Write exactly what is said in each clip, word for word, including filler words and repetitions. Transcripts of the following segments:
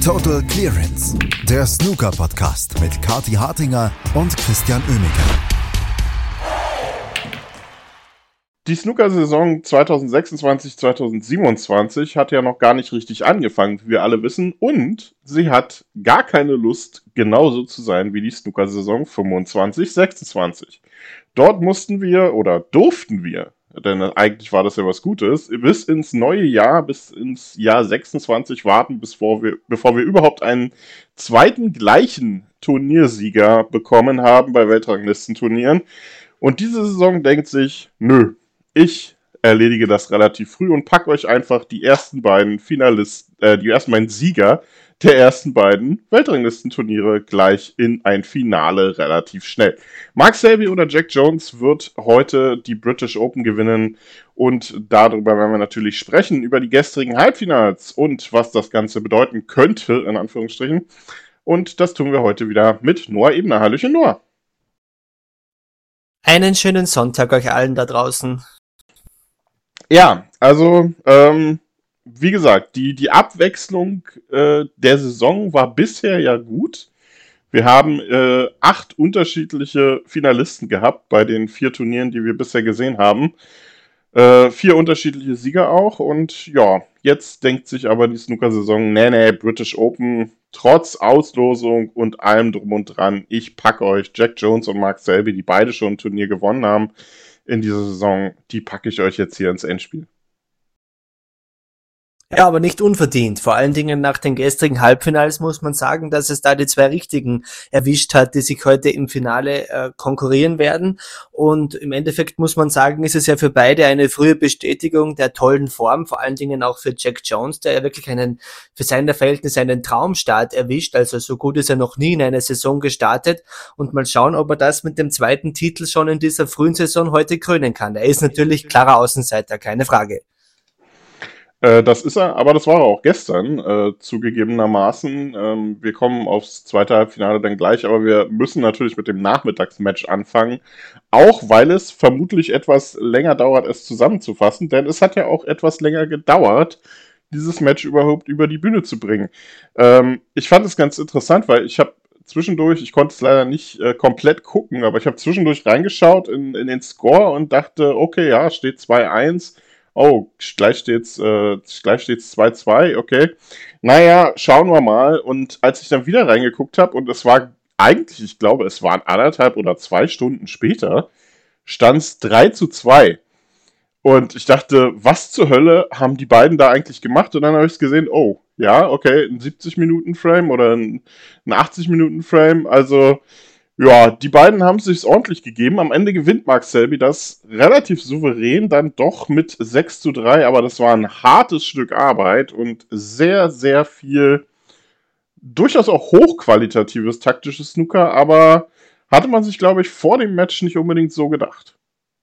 Total Clearance, der Snooker-Podcast mit Kathi Hartinger und Christian Oemeke. Die Snooker-Saison zwanzig sechsundzwanzig zwanzig siebenundzwanzig hat ja noch gar nicht richtig angefangen, wie wir alle wissen. Und sie hat gar keine Lust, genauso zu sein wie die Snooker-Saison fünfundzwanzig sechsundzwanzig. Dort mussten wir oder durften wir, denn eigentlich war das ja was Gutes, bis ins neue Jahr, bis ins Jahr sechsundzwanzig warten, bevor wir, bevor wir überhaupt einen zweiten gleichen Turniersieger bekommen haben bei Weltranglistenturnieren. Und diese Saison denkt sich, nö, ich erledige das relativ früh und packe euch einfach die ersten beiden Finalisten, äh, die ersten beiden Sieger der ersten beiden Weltranglistenturniere gleich in ein Finale relativ schnell. Mark Selby oder Jack Jones wird heute die British Open gewinnen und darüber werden wir natürlich sprechen, über die gestrigen Halbfinals und was das Ganze bedeuten könnte, in Anführungsstrichen. Und das tun wir heute wieder mit Noah Ebner. Hallöchen Noah. Einen schönen Sonntag euch allen da draußen. Ja, also, ähm, wie gesagt, die, die Abwechslung äh, der Saison war bisher ja gut. Wir haben äh, acht unterschiedliche Finalisten gehabt bei den vier Turnieren, die wir bisher gesehen haben. Äh, vier unterschiedliche Sieger auch. Und ja, jetzt denkt sich aber die Snooker-Saison, nee, nee, British Open, trotz Auslosung und allem drum und dran, ich packe euch Jack Jones und Mark Selby, die beide schon ein Turnier gewonnen haben in dieser Saison, die packe ich euch jetzt hier ins Endspiel. Ja, aber nicht unverdient. Vor allen Dingen nach den gestrigen Halbfinals muss man sagen, dass es da die zwei Richtigen erwischt hat, die sich heute im Finale äh, konkurrieren werden. Und im Endeffekt muss man sagen, ist es ja für beide eine frühe Bestätigung der tollen Form, vor allen Dingen auch für Jack Jones, der ja wirklich einen, für seine Verhältnisse einen Traumstart erwischt. Also so gut ist er noch nie in eine Saison gestartet. Und mal schauen, ob er das mit dem zweiten Titel schon in dieser frühen Saison heute krönen kann. Er ist natürlich klarer Außenseiter, keine Frage. Das ist er, aber das war er auch gestern, äh, zugegebenermaßen. Ähm, wir kommen aufs zweite Halbfinale dann gleich, aber wir müssen natürlich mit dem Nachmittagsmatch anfangen, auch weil es vermutlich etwas länger dauert, es zusammenzufassen, denn es hat ja auch etwas länger gedauert, dieses Match überhaupt über die Bühne zu bringen. Ähm, ich fand es ganz interessant, weil ich habe zwischendurch, ich konnte es leider nicht äh, komplett gucken, aber ich habe zwischendurch reingeschaut in, in den Score und dachte, okay, ja, steht zwei eins. Oh, gleich steht's, äh, gleich steht's zwei zwei, okay. Naja, schauen wir mal. Und als ich dann wieder reingeguckt habe, und es war eigentlich, ich glaube, es waren anderthalb oder zwei Stunden später, stand's drei zu zwei. Und ich dachte, was zur Hölle haben die beiden da eigentlich gemacht? Und dann habe ich gesehen, oh, ja, okay, ein siebzig-Minuten-Frame oder ein, ein achtzig-Minuten-Frame, also ja, die beiden haben es sich ordentlich gegeben. Am Ende gewinnt Mark Selby das relativ souverän, dann doch mit sechs zu drei, aber das war ein hartes Stück Arbeit und sehr, sehr viel durchaus auch hochqualitatives taktisches Snooker, aber hatte man sich, glaube ich, vor dem Match nicht unbedingt so gedacht.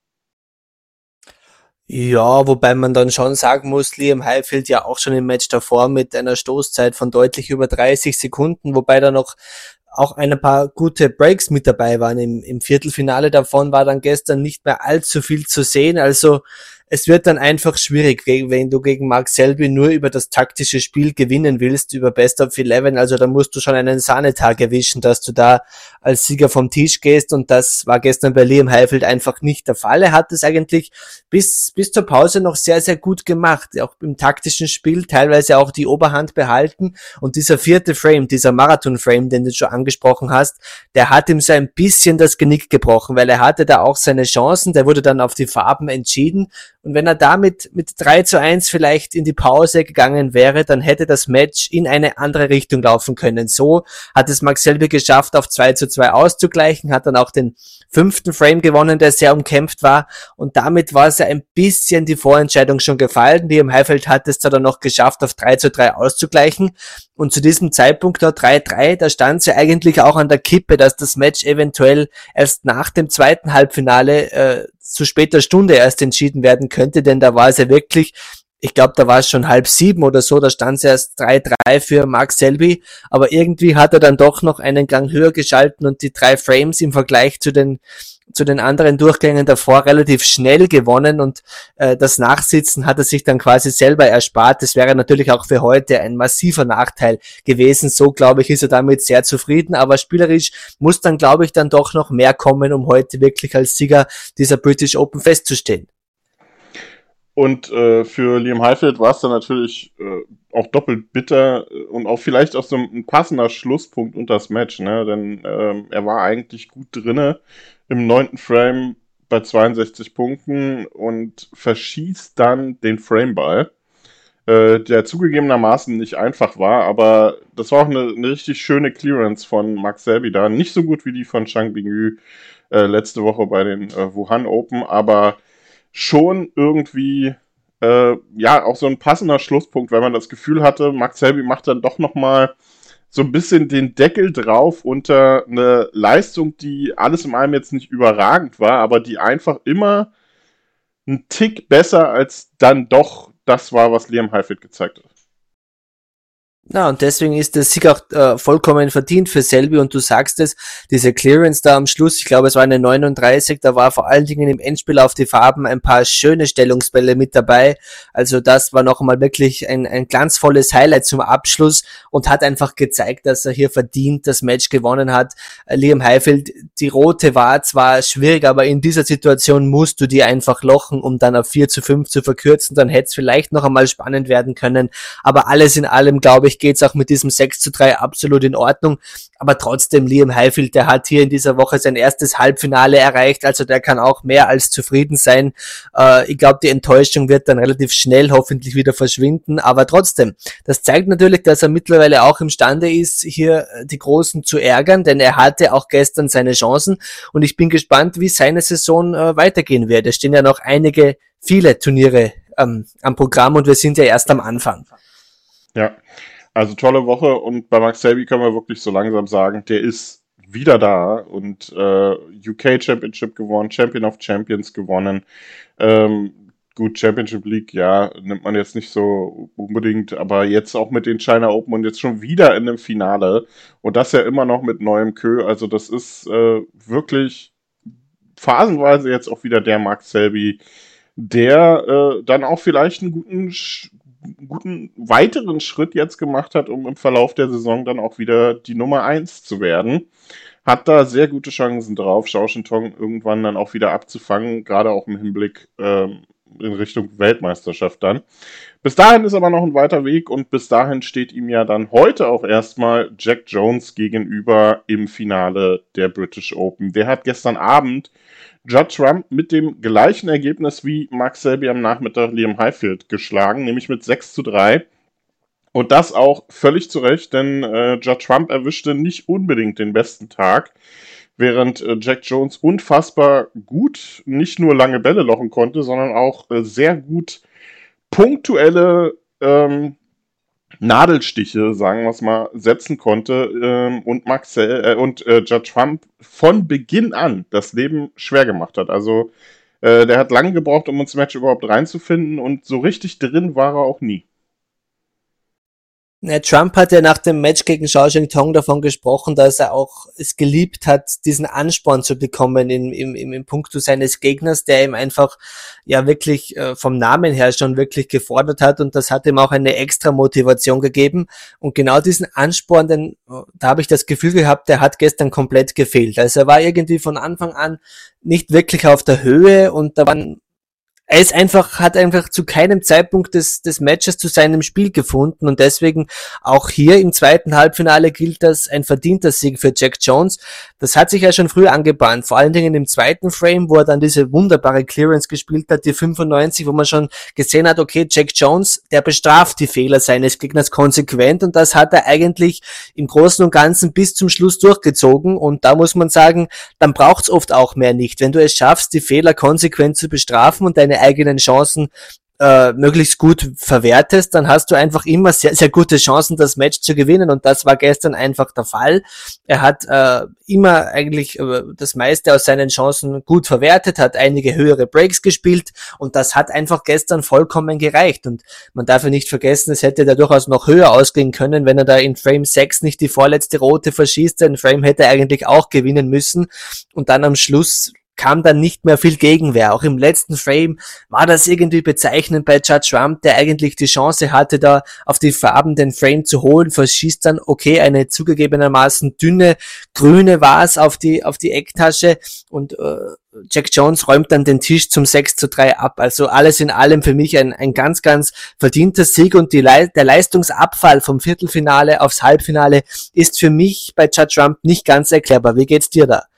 Ja, wobei man dann schon sagen muss, Liam Highfield ja auch schon im Match davor mit einer Stoßzeit von deutlich über dreißig Sekunden, wobei da noch auch ein paar gute Breaks mit dabei waren im, im Viertelfinale. Davon war dann gestern nicht mehr allzu viel zu sehen. Also es wird dann einfach schwierig, wenn du gegen Mark Selby nur über das taktische Spiel gewinnen willst, über Best of Eleven. Also da musst du schon einen Sahnetag erwischen, dass du da als Sieger vom Tisch gehst. Und das war gestern bei Liam Highfield einfach nicht der Fall. Er hat es eigentlich bis bis zur Pause noch sehr, sehr gut gemacht. Auch im taktischen Spiel teilweise auch die Oberhand behalten. Und dieser vierte Frame, dieser Marathon-Frame, den du schon angesprochen hast, der hat ihm so ein bisschen das Genick gebrochen, weil er hatte da auch seine Chancen. Der wurde dann auf die Farben entschieden. Und wenn er damit mit drei zu eins vielleicht in die Pause gegangen wäre, dann hätte das Match in eine andere Richtung laufen können. So hat es Mark Selby geschafft, auf zwei zu zwei auszugleichen, hat dann auch den fünften Frame gewonnen, der sehr umkämpft war. Und damit war es ja ein bisschen die Vorentscheidung schon gefallen. Liam Highfield hat es dann noch geschafft, auf drei zu drei auszugleichen. Und zu diesem Zeitpunkt da drei drei, da stand es ja eigentlich auch an der Kippe, dass das Match eventuell erst nach dem zweiten Halbfinale äh, zu später Stunde erst entschieden werden könnte, denn da war es ja wirklich, ich glaube, da war es schon halb sieben oder so, da stand es erst drei drei für Mark Selby, aber irgendwie hat er dann doch noch einen Gang höher geschalten und die drei Frames im Vergleich zu den zu den anderen Durchgängen davor relativ schnell gewonnen und äh, das Nachsitzen hat er sich dann quasi selber erspart. Das wäre natürlich auch für heute ein massiver Nachteil gewesen. So, glaube ich, ist er damit sehr zufrieden, aber spielerisch muss dann, glaube ich, dann doch noch mehr kommen, um heute wirklich als Sieger dieser British Open festzustehen. Und äh, für Liam Highfield war es dann natürlich äh, auch doppelt bitter und auch vielleicht auch so ein passender Schlusspunkt unter das Match, ne? Denn ähm, er war eigentlich gut drinne im neunten Frame bei zweiundsechzig Punkten und verschießt dann den Frameball, äh, der zugegebenermaßen nicht einfach war, aber das war auch eine, eine richtig schöne Clearance von Mark Selby da. Nicht so gut wie die von Zhang Bingyu äh, letzte Woche bei den äh, Wuhan Open, aber schon irgendwie äh, ja auch so ein passender Schlusspunkt, weil man das Gefühl hatte, Mark Selby macht dann doch nochmal so ein bisschen den Deckel drauf unter eine Leistung, die alles in allem jetzt nicht überragend war, aber die einfach immer ein Tick besser als dann doch das war, was Liam Highfield gezeigt hat. Na, und deswegen ist der Sieg auch äh, vollkommen verdient für Selby und du sagst es, diese Clearance da am Schluss, ich glaube es war eine neununddreißig, da war vor allen Dingen im Endspiel auf die Farben ein paar schöne Stellungsbälle mit dabei, also das war noch einmal wirklich ein, ein glanzvolles Highlight zum Abschluss und hat einfach gezeigt, dass er hier verdient das Match gewonnen hat. Äh, Liam Highfield, die rote war zwar schwierig, aber in dieser Situation musst du die einfach lochen, um dann auf vier zu fünf zu verkürzen, dann hätte es vielleicht noch einmal spannend werden können, aber alles in allem, glaube ich, geht's auch mit diesem sechs zu drei absolut in Ordnung, aber trotzdem Liam Highfield, der hat hier in dieser Woche sein erstes Halbfinale erreicht, also der kann auch mehr als zufrieden sein. Äh, ich glaube, die Enttäuschung wird dann relativ schnell hoffentlich wieder verschwinden, aber trotzdem, das zeigt natürlich, dass er mittlerweile auch imstande ist, hier die Großen zu ärgern, denn er hatte auch gestern seine Chancen und ich bin gespannt, wie seine Saison äh, weitergehen wird. Es stehen ja noch einige, viele Turniere ähm, am Programm und wir sind ja erst am Anfang. Ja, also tolle Woche und bei Mark Selby können wir wirklich so langsam sagen, der ist wieder da und äh, U K Championship gewonnen, Champion of Champions gewonnen. Ähm, gut, Championship League, ja, nimmt man jetzt nicht so unbedingt, aber jetzt auch mit den China Open und jetzt schon wieder in einem Finale und das ja immer noch mit neuem Kö, also das ist äh, wirklich phasenweise jetzt auch wieder der Mark Selby, der äh, dann auch vielleicht einen guten guten weiteren Schritt jetzt gemacht hat, um im Verlauf der Saison dann auch wieder die Nummer eins zu werden. Hat da sehr gute Chancen drauf, Zhao Shintong irgendwann dann auch wieder abzufangen, gerade auch im Hinblick ähm, in Richtung Weltmeisterschaft dann. Bis dahin ist aber noch ein weiter Weg und bis dahin steht ihm ja dann heute auch erstmal Jack Jones gegenüber im Finale der British Open. Der hat gestern Abend Judd Trump mit dem gleichen Ergebnis wie Mark Selby am Nachmittag Liam Highfield geschlagen, nämlich mit sechs zu drei. Und das auch völlig zu Recht, denn äh, Judd Trump erwischte nicht unbedingt den besten Tag, während äh, Jack Jones unfassbar gut nicht nur lange Bälle lochen konnte, sondern auch äh, sehr gut punktuelle ähm, Nadelstiche, sagen wir es mal, setzen konnte ähm, und Max äh, und äh, Judd Trump von Beginn an das Leben schwer gemacht hat. Also äh, der hat lange gebraucht, um ins Match überhaupt reinzufinden und so richtig drin war er auch nie. Ja, Trump hat ja nach dem Match gegen Zhao Shintong davon gesprochen, dass er auch es geliebt hat, diesen Ansporn zu bekommen im, im, im Punkto seines Gegners, der ihm einfach ja wirklich äh, vom Namen her schon wirklich gefordert hat und das hat ihm auch eine extra Motivation gegeben und genau diesen Ansporn, denn da habe ich das Gefühl gehabt, der hat gestern komplett gefehlt. Also er war irgendwie von Anfang an nicht wirklich auf der Höhe und da waren Er ist einfach, hat einfach zu keinem Zeitpunkt des, des Matches zu seinem Spiel gefunden und deswegen auch hier im zweiten Halbfinale gilt das ein verdienter Sieg für Jack Jones. Das hat sich ja schon früh angebahnt, vor allen Dingen im zweiten Frame, wo er dann diese wunderbare Clearance gespielt hat, die fünfundneunzig, wo man schon gesehen hat, okay, Jack Jones, der bestraft die Fehler seines Gegners konsequent und das hat er eigentlich im Großen und Ganzen bis zum Schluss durchgezogen und da muss man sagen, dann braucht's oft auch mehr nicht. Wenn du es schaffst, die Fehler konsequent zu bestrafen und deine eigenen Chancen äh, möglichst gut verwertest, dann hast du einfach immer sehr, sehr gute Chancen, das Match zu gewinnen und das war gestern einfach der Fall. Er hat äh, immer eigentlich äh, das meiste aus seinen Chancen gut verwertet, hat einige höhere Breaks gespielt und das hat einfach gestern vollkommen gereicht und man darf ja nicht vergessen, es hätte da durchaus noch höher ausgehen können, wenn er da in Frame sechs nicht die vorletzte rote verschießt, den Frame hätte er eigentlich auch gewinnen müssen und dann am Schluss kam dann nicht mehr viel Gegenwehr. Auch im letzten Frame war das irgendwie bezeichnend bei Judge Rump, der eigentlich die Chance hatte, da auf die Farben den Frame zu holen, verschießt dann, okay, eine zugegebenermaßen dünne grüne Vase auf die, auf die Ecktasche und äh, Jack Jones räumt dann den Tisch zum sechs zu drei ab. Also alles in allem für mich ein, ein ganz, ganz verdienter Sieg und die Le- der Leistungsabfall vom Viertelfinale aufs Halbfinale ist für mich bei Judge Rump nicht ganz erklärbar. Wie geht's dir da?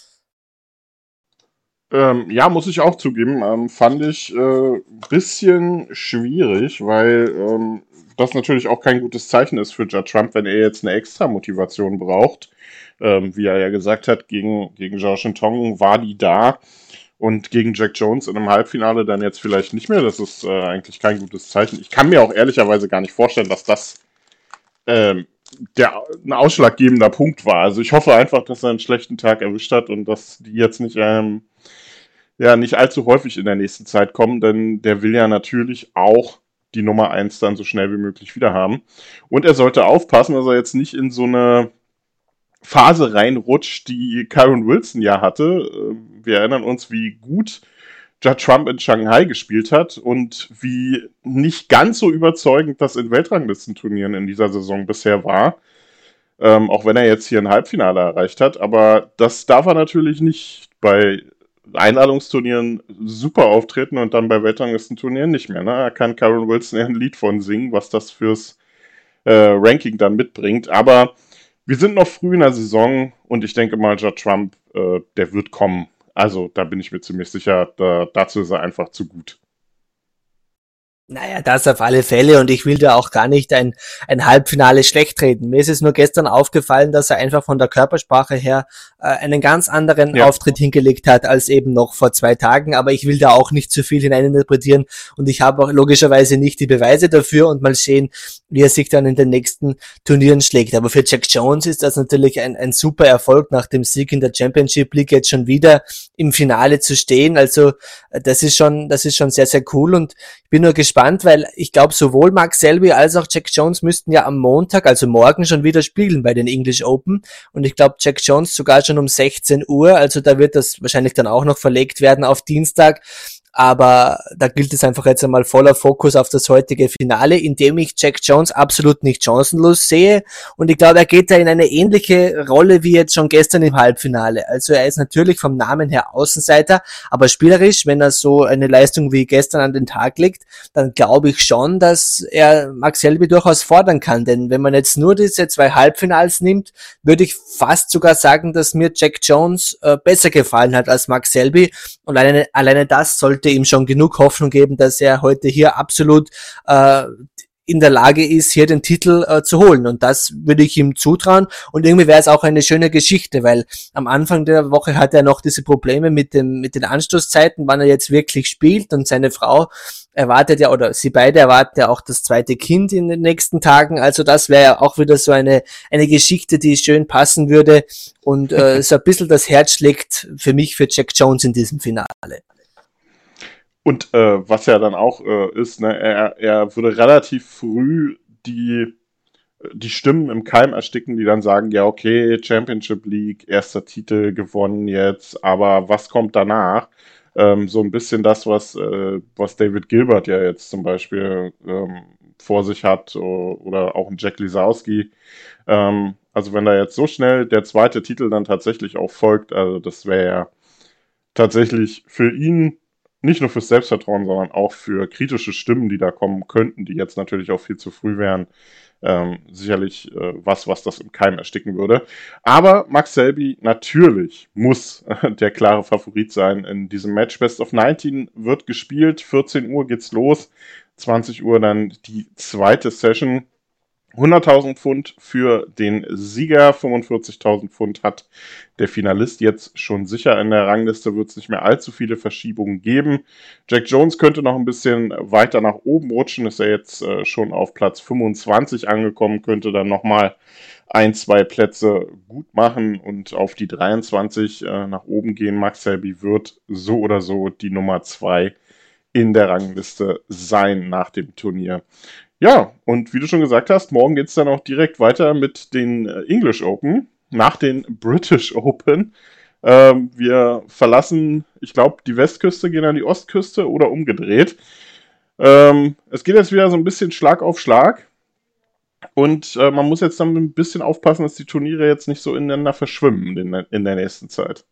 Ähm, ja, muss ich auch zugeben, ähm, fand ich äh, bisschen schwierig, weil ähm, das natürlich auch kein gutes Zeichen ist für Judge Trump, wenn er jetzt eine extra Motivation braucht. Ähm, wie er ja gesagt hat, gegen, gegen Zhao Shintong war die da und gegen Jack Jones in einem Halbfinale dann jetzt vielleicht nicht mehr. Das ist äh, eigentlich kein gutes Zeichen. Ich kann mir auch ehrlicherweise gar nicht vorstellen, dass das ähm, der ein ausschlaggebender Punkt war. Also ich hoffe einfach, dass er einen schlechten Tag erwischt hat und dass die jetzt nicht ähm, ja, nicht allzu häufig in der nächsten Zeit kommen, denn der will ja natürlich auch die Nummer eins dann so schnell wie möglich wieder haben. Und er sollte aufpassen, dass er jetzt nicht in so eine Phase reinrutscht, die Kyron Wilson ja hatte. Wir erinnern uns, wie gut Judd Trump in Shanghai gespielt hat und wie nicht ganz so überzeugend das in Weltranglistenturnieren in dieser Saison bisher war. Ähm, auch wenn er jetzt hier ein Halbfinale erreicht hat. Aber das darf er natürlich nicht bei Einladungsturnieren super auftreten und dann bei Weltranglistenturnieren nicht mehr. Ne? Da kann Kyron Wilson eher ein Lied von singen, was das fürs äh, Ranking dann mitbringt. Aber wir sind noch früh in der Saison und ich denke mal, Judd Trump, äh, der wird kommen. Also da bin ich mir ziemlich sicher, da, dazu ist er einfach zu gut. Naja, das auf alle Fälle und ich will da auch gar nicht ein, ein Halbfinale schlecht reden. Mir ist es nur gestern aufgefallen, dass er einfach von der Körpersprache her äh, einen ganz anderen ja. Auftritt hingelegt hat als eben noch vor zwei Tagen, aber ich will da auch nicht zu viel hineininterpretieren und ich habe auch logischerweise nicht die Beweise dafür und mal sehen, wie er sich dann in den nächsten Turnieren schlägt. Aber für Jack Jones ist das natürlich ein, ein super Erfolg, nach dem Sieg in der Championship League jetzt schon wieder im Finale zu stehen. Also das ist schon, das ist schon sehr, sehr cool und ich bin nur gespannt, weil ich glaube, sowohl Mark Selby als auch Jack Jones müssten ja am Montag, also morgen, schon wieder spielen bei den English Open. Und ich glaube, Jack Jones sogar schon um sechzehn Uhr. Also da wird das wahrscheinlich dann auch noch verlegt werden auf Dienstag. Aber da gilt es einfach jetzt einmal voller Fokus auf das heutige Finale, in dem ich Jack Jones absolut nicht chancenlos sehe. Und ich glaube, er geht da in eine ähnliche Rolle wie jetzt schon gestern im Halbfinale. Also er ist natürlich vom Namen her Außenseiter, aber spielerisch, wenn er so eine Leistung wie gestern an den Tag legt, dann glaube ich schon, dass er Mark Selby durchaus fordern kann. Denn wenn man jetzt nur diese zwei Halbfinals nimmt, würde ich fast sogar sagen, dass mir Jack Jones äh, besser gefallen hat als Mark Selby. Und alleine, alleine das sollte ihm schon genug Hoffnung geben, dass er heute hier absolut äh, in der Lage ist, hier den Titel äh, zu holen. Und das würde ich ihm zutrauen. Und irgendwie wäre es auch eine schöne Geschichte, weil am Anfang der Woche hat er noch diese Probleme mit dem mit den Anstoßzeiten, wann er jetzt wirklich spielt. Und seine Frau erwartet ja, oder sie beide erwarten ja auch das zweite Kind in den nächsten Tagen. Also das wäre ja auch wieder so eine eine Geschichte, die schön passen würde. Und äh, so ein bisschen das Herz schlägt für mich für Jack Jones in diesem Finale. Und äh, was ja dann auch äh, ist, ne, er, er würde relativ früh die, die Stimmen im Keim ersticken, die dann sagen, ja okay, Championship League, erster Titel gewonnen jetzt, aber was kommt danach? Ähm, so ein bisschen das, was, äh, was David Gilbert ja jetzt zum Beispiel ähm, vor sich hat oder auch ein Jack Lisowski. Ähm, also wenn da jetzt so schnell der zweite Titel dann tatsächlich auch folgt, also das wäre ja tatsächlich für ihn nicht nur fürs Selbstvertrauen, sondern auch für kritische Stimmen, die da kommen könnten, die jetzt natürlich auch viel zu früh wären, ähm, sicherlich äh, was, was das im Keim ersticken würde. Aber Max Selby natürlich muss äh, der klare Favorit sein in diesem Match. Best of neunzehn wird gespielt, vierzehn Uhr geht's los, zwanzig Uhr dann die zweite Session. hunderttausend Pfund für den Sieger, fünfundvierzigtausend Pfund hat der Finalist jetzt schon sicher. In der Rangliste wird es nicht mehr allzu viele Verschiebungen geben. Jack Jones könnte noch ein bisschen weiter nach oben rutschen, ist er jetzt äh, schon auf Platz fünfundzwanzig angekommen, könnte dann nochmal ein, zwei Plätze gut machen und auf die dreiundzwanzig äh, nach oben gehen. Max Selby wird so oder so die Nummer zwei in der Rangliste sein nach dem Turnier. Ja, und wie du schon gesagt hast, morgen geht es dann auch direkt weiter mit den English Open, nach den British Open. Ähm, wir verlassen, ich glaube, die Westküste, gehen an die Ostküste oder umgedreht. Ähm, es geht jetzt wieder so ein bisschen Schlag auf Schlag. Und äh, man muss jetzt dann ein bisschen aufpassen, dass die Turniere jetzt nicht so ineinander verschwimmen in, in der nächsten Zeit.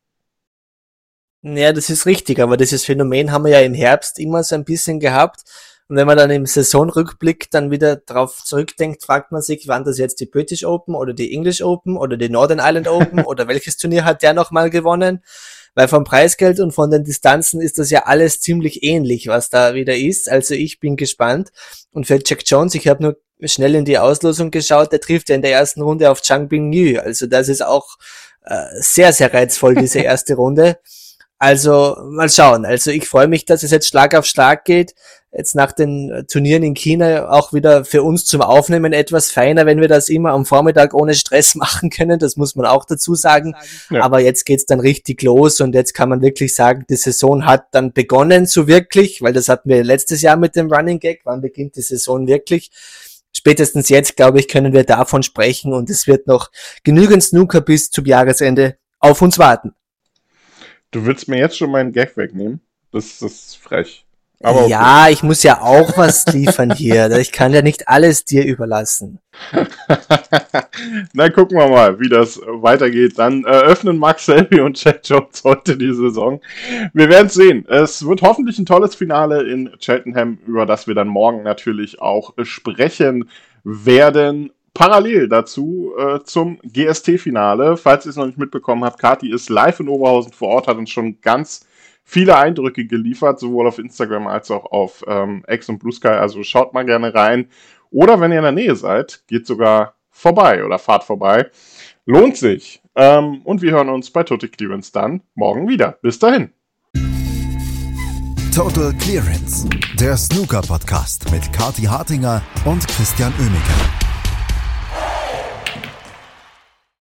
Ja, das ist richtig, aber dieses Phänomen haben wir ja im Herbst immer so ein bisschen gehabt. Und wenn man dann im Saisonrückblick dann wieder drauf zurückdenkt, fragt man sich, waren das jetzt die British Open oder die English Open oder die Northern Ireland Open oder welches Turnier hat der nochmal gewonnen? Weil vom Preisgeld und von den Distanzen ist das ja alles ziemlich ähnlich, was da wieder ist. Also ich bin gespannt. Und für Jack Jones, ich habe nur schnell in die Auslosung geschaut, der trifft ja in der ersten Runde auf Zhang Bingyu. Also das ist auch äh, sehr, sehr reizvoll, diese erste Runde. Also mal schauen. Also ich freue mich, dass es jetzt Schlag auf Schlag geht. Jetzt nach den Turnieren in China auch wieder für uns zum Aufnehmen etwas feiner, wenn wir das immer am Vormittag ohne Stress machen können. Das muss man auch dazu sagen. Ja. Aber jetzt geht's dann richtig los und jetzt kann man wirklich sagen, die Saison hat dann begonnen so wirklich, weil das hatten wir letztes Jahr mit dem Running Gag. Wann beginnt die Saison wirklich? Spätestens jetzt, glaube ich, können wir davon sprechen und es wird noch genügend Snooker bis zum Jahresende auf uns warten. Du willst mir jetzt schon meinen Gag wegnehmen? Das, das ist frech. Aber okay. Ja, ich muss ja auch was liefern hier. Ich kann ja nicht alles dir überlassen. Na, gucken wir mal, wie das weitergeht. Dann eröffnen Mark Selby und Jack Jones heute die Saison. Wir werden sehen. Es wird hoffentlich ein tolles Finale in Cheltenham, über das wir dann morgen natürlich auch sprechen werden. Parallel dazu äh, zum G S T-Finale. Falls ihr es noch nicht mitbekommen habt, Kathi ist live in Oberhausen vor Ort, hat uns schon ganz viele Eindrücke geliefert, sowohl auf Instagram als auch auf ähm, X und Blue Sky. Also schaut mal gerne rein. Oder wenn ihr in der Nähe seid, geht sogar vorbei oder fahrt vorbei. Lohnt sich. Ähm, und wir hören uns bei Total Clearance dann morgen wieder. Bis dahin. Total Clearance, der Snooker-Podcast mit Kathi Hartinger und Christian Oemeke.